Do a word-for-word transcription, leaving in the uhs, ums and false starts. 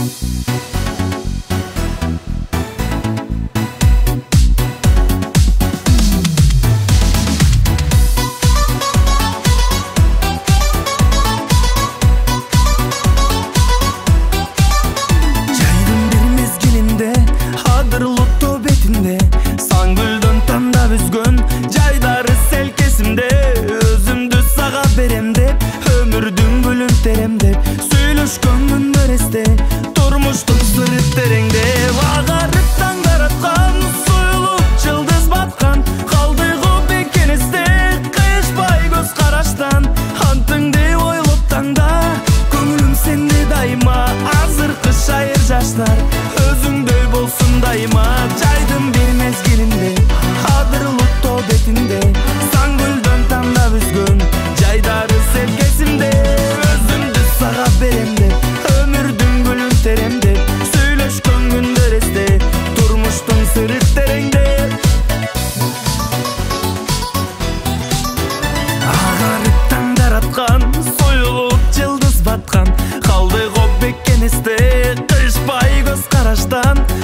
Söйлөшкөн күндөрүстө турмуштун сыры тереңде агарыптан караткан союлуп жылдыз баткан калды го бекенесте кыйышпай көз караштан антыңды ойлоп таңда көңүлүм сенде дайыма азыркы шайыр жаштар өзүңдөй болсун дайыма жайдын бир мезгилинде адырлуу тоо бетинде сан гүлдөн тандап үзгөн жайдары селкесимде өзүмдү сага берем деп өмүрдүн гүлүн терем деп сүйлөшкөн күндөр эсте турмуштун сыры тереңде агарыптан жараткан союлуп жылдыз баткан калды го бекенесте кыйышпай көз караштан